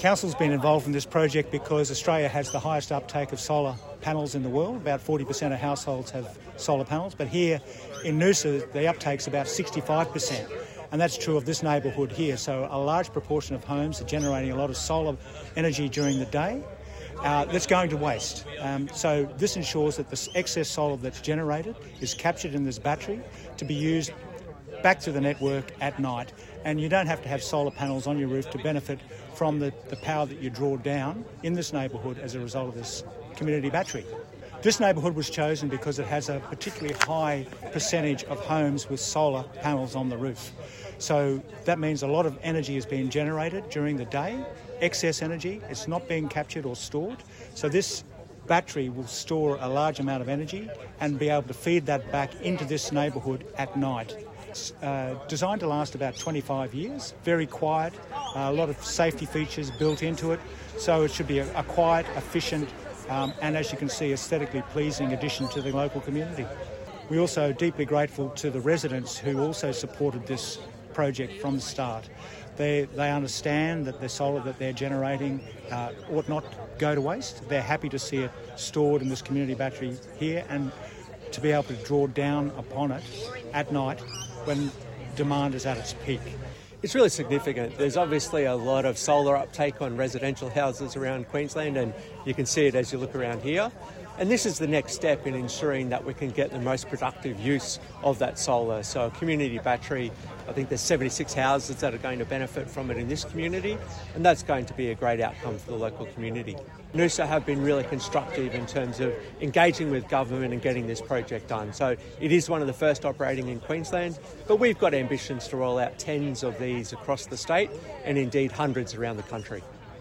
Council's been involved in this project because Australia has the highest uptake of solar panels in the world. About 40% of households have solar panels, but here in Noosa the uptake's about 65%. And that's true of this neighbourhood here. So a large proportion of homes are generating a lot of solar energy during the day that's going to waste. So this ensures that the excess solar that's generated is captured in this battery to be used back to the network at night. And you don't have to have solar panels on your roof to benefit from the power that you draw down in this neighbourhood as a result of this community battery. This neighbourhood was chosen because it has a particularly high percentage of homes with solar panels on the roof. So that means a lot of energy is being generated during the day, excess energy. It's not being captured or stored. So this battery will store a large amount of energy and be able to feed that back into this neighbourhood at night. It's designed to last about 25 years, very quiet, a lot of safety features built into it. So it should be a quiet, efficient, and as you can see, aesthetically pleasing addition to the local community. We're also deeply grateful to the residents who also supported this project from the start. They understand that the solar that they're generating ought not go to waste. They're happy to see it stored in this community battery here and to be able to draw down upon it at night when demand is at its peak. It's really significant. There's obviously a lot of solar uptake on residential houses around Queensland, and you can see it as you look around here. And this is the next step in ensuring that we can get the most productive use of that solar. So a community battery, I think there's 76 houses that are going to benefit from it in this community, and that's going to be a great outcome for the local community. Noosa have been really constructive in terms of engaging with government and getting this project done. So it is one of the first operating in Queensland, but we've got ambitions to roll out tens of these across the state and indeed hundreds around the country.